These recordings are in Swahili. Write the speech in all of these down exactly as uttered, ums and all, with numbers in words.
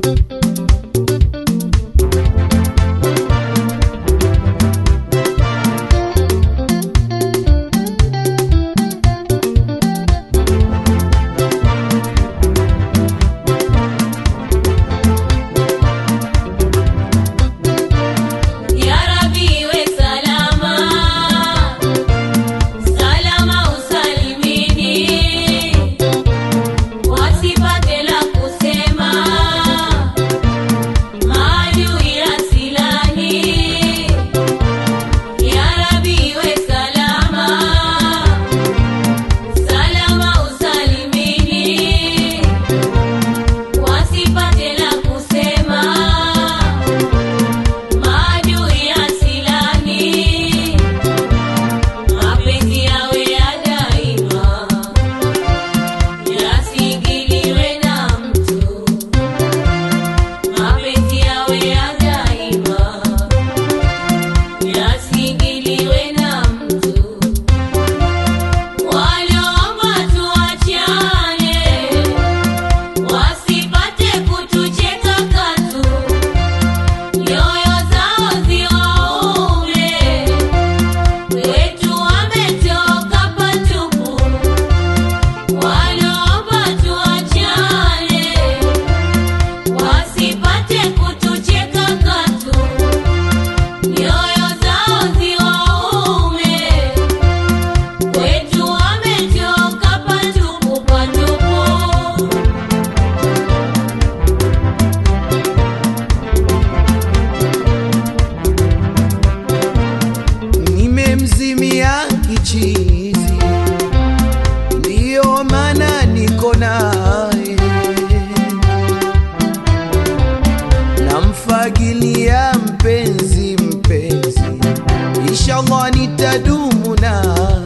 Namfagilia mpenzi mpenzi, inshallah nitadumu naye.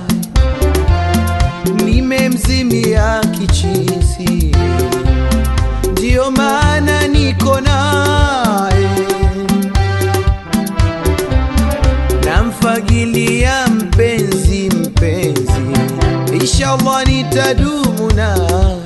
Nimemzimia kichizi, ndio maana niko naye. Namfagilia mpenzi mpenzi, inshallah nitadumu naye.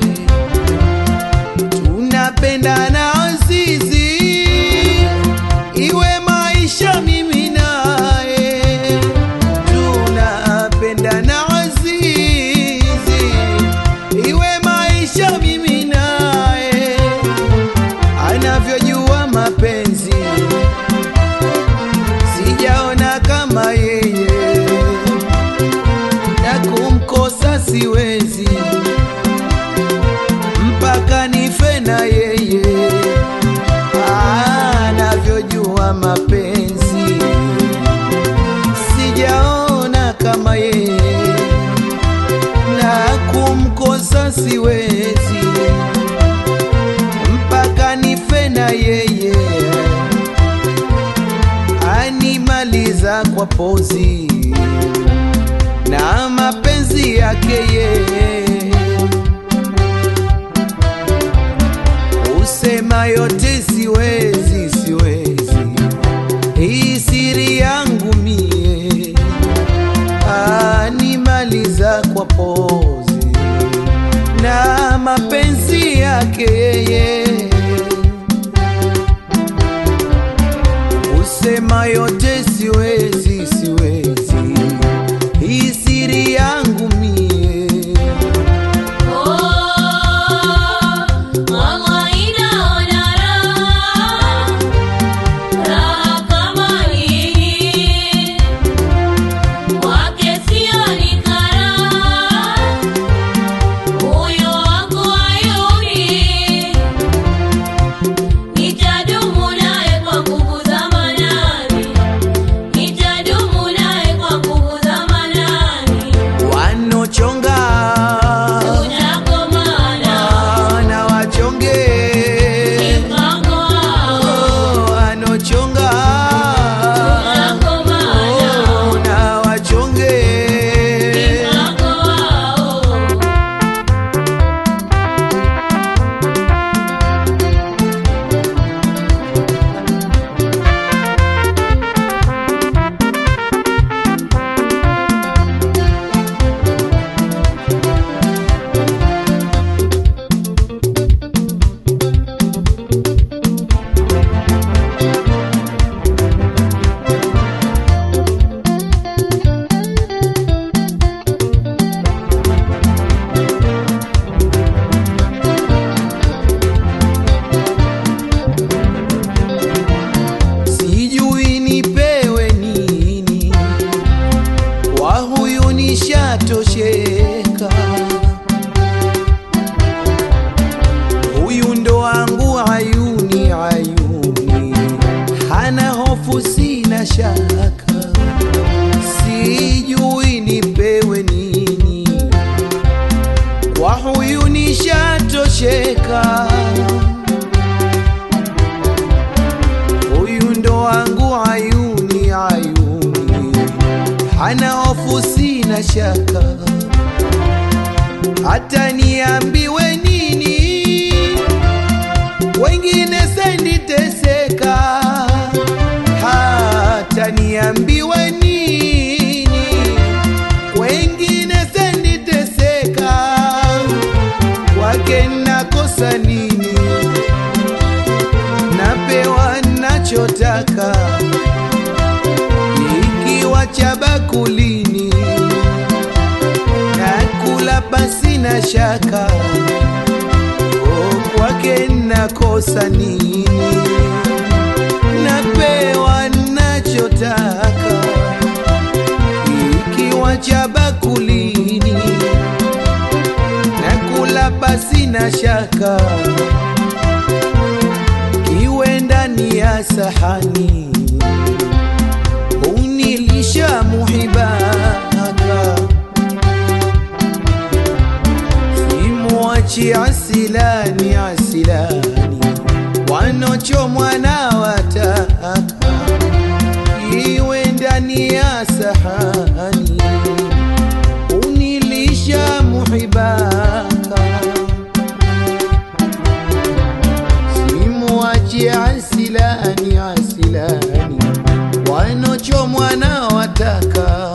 Tunapendana azizi, iwe maisha mimi naye. Tunapendana azizi, iwe maisha mimi naye. Anavyojua mapenzi sijaona kama yeye, na kumkosa siwezi mpaka nife na yeye. Anavyojua mapenzi sijaona kama yeye, na kumkosa siwezi mpaka nife na yeye. Animaliza kwa pozi na mapenzi yake yeye. Usema yote siwezi, siwezi, hii siri yangu mie. Animaliza kwa pozi na mapenzi yake yeye. Usema yote siwezi, siwezi, hii siri yangu mie. Moyo wangu ayuni kwengine senditeseka, hata niambiwe nini, kwengine senditeseka, kwake nakosa nini? Napewa nachotaka, ikiwa cha bakulini, nakula basi na shaka, oh, kwake nakosa nini? Napewa nachotaka, ikiwa cha bakulini, nakula basi na shaka, kiwe ndani ya sahani, unilisha muhibaka, simuachi asilani asilani, wanochomwa na wataka, kiwe ndani ya sahani, unilisha muhibaka, simuachi asilani asilani, wanochomwa na wataka.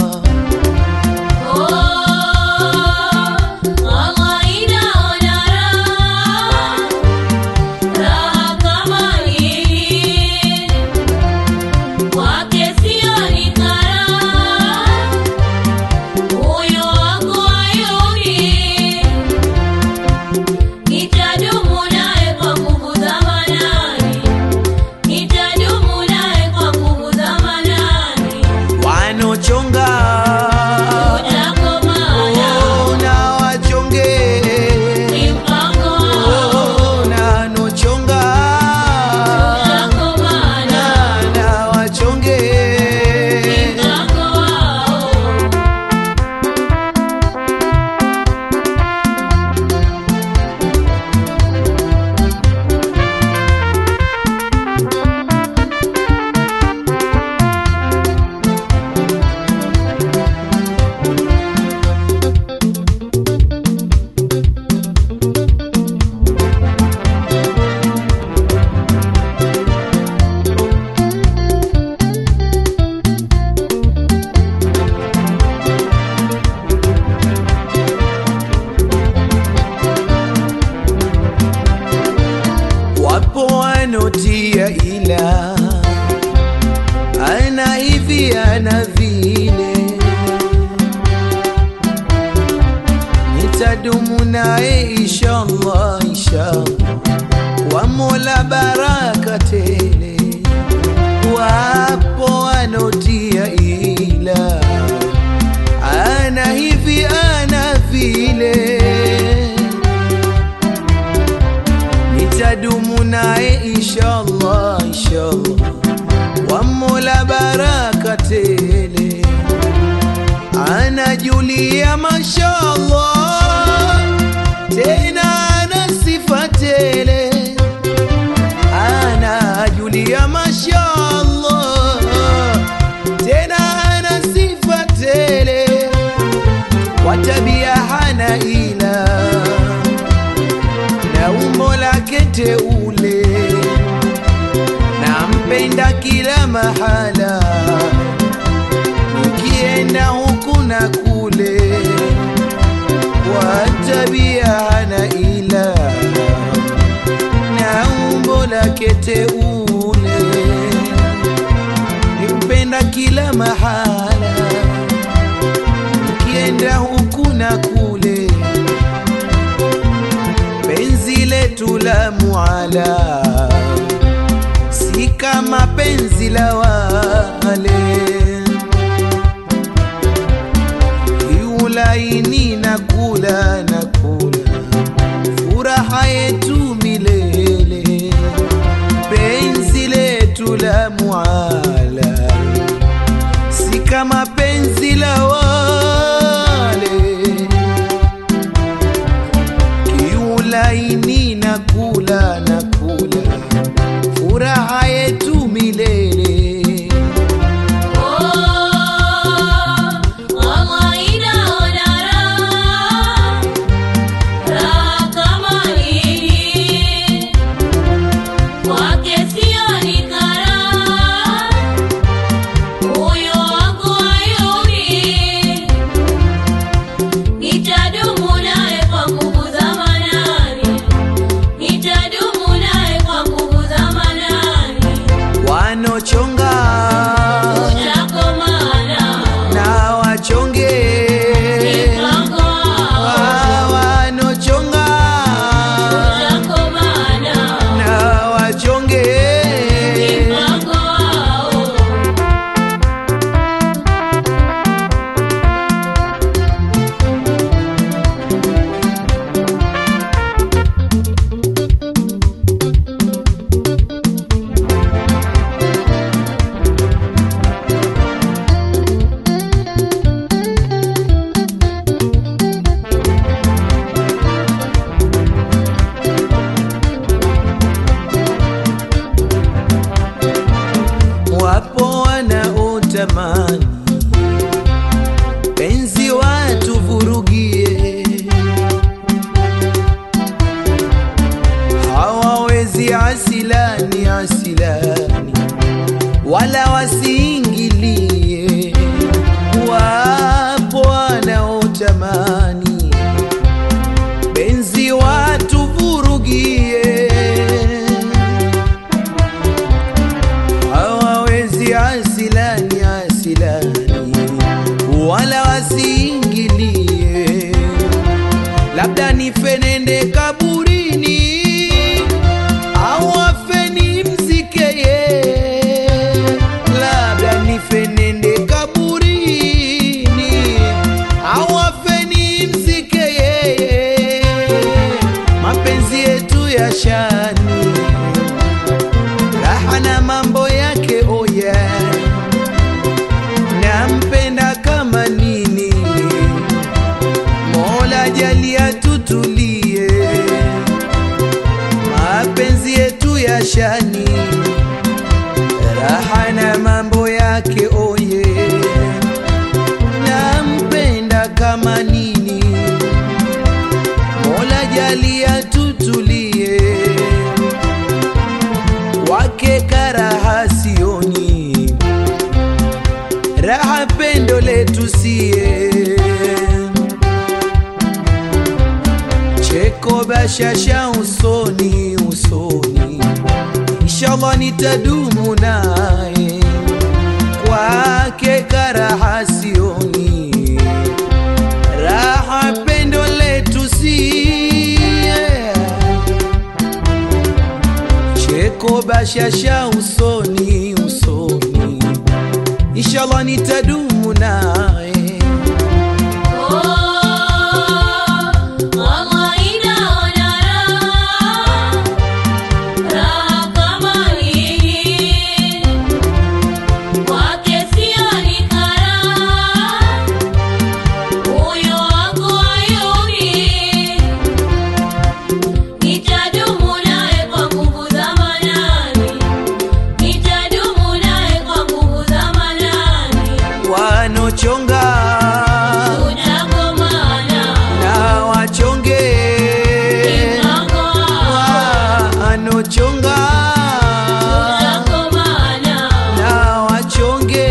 Wanotia ila ana hivi ana vile, nitadumu naye inshallah inshallah, kwa Mola baraka tele. Wapo wanotia ila ana hivi ana vile, nitadumu naye inshallah inshallah, wa Mola baraka tele. Anajulia mashallah, tena ana sifa tele, anajulia mashallah, tena ana sifa tele, kwa tabia hana ila, na umbo lake teule, nampenda kila mahala, nikienda huku na kule, kwa tabia hana ila, na umbo lake teule, nimpenda kila mahala, nikienda huku na kule, penzi letu la muala, si kama penzi la wale, yulaini na kula na kula, furaha yetu milele. Penzi letu la muala, si kama penzi la wale, yulaini na kula na kula, furaha yetu milele. asilani asilani, wala wasiingilie. Wapo wanaotamani benzi watu vurugie, hawawezi asilani asilani, wala wasiingilie. Labda nife nende kaburini, au afe nimzike yeye. Labda nife nende kaburini, au afe nimzike yeye. Mapenzi yetu ya shani, raha na mambo yake, oh yeah. Nampenda kama nini, Mola jalia tutulie. Mapenzi yetu ya shani, raha na mambo yake, oh yeah. Nampenda kama nini, Mola jalia tutulie. Wake karaha sioni, raha pendo letu sie. Cheko bashasha usoni usoni, inshallah nitadumu naye. Kwake karaha sioni, raha pendo letu sie. Cheko bashasha usoni usoni, inshallah nitadumu naye. Wanochonga na wachonge, wanochonga na wachonge.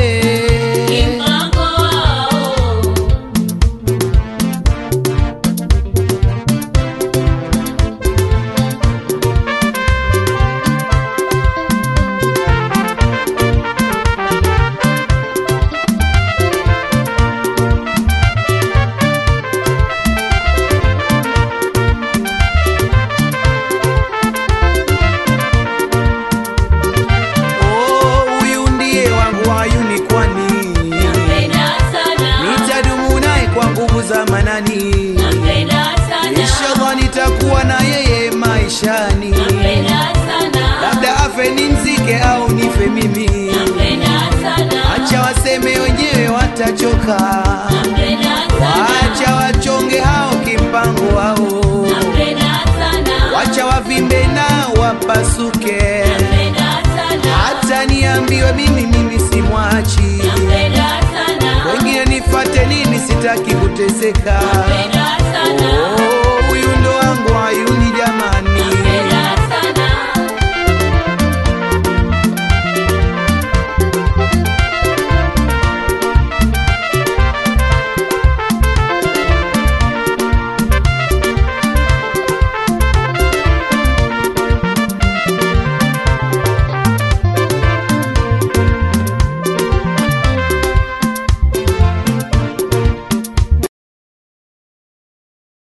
Inshallah nitakuwa na yeye maishani. Labda afe nimzike au nife mimi, acha waseme wenyewe watachoka. Wacha wachonge hao kimpango wao, wacha wavimbe na wapasuke. Hata niambiwe mimi mimi simwachi, wengine nifate nini, sitaki kuteseka.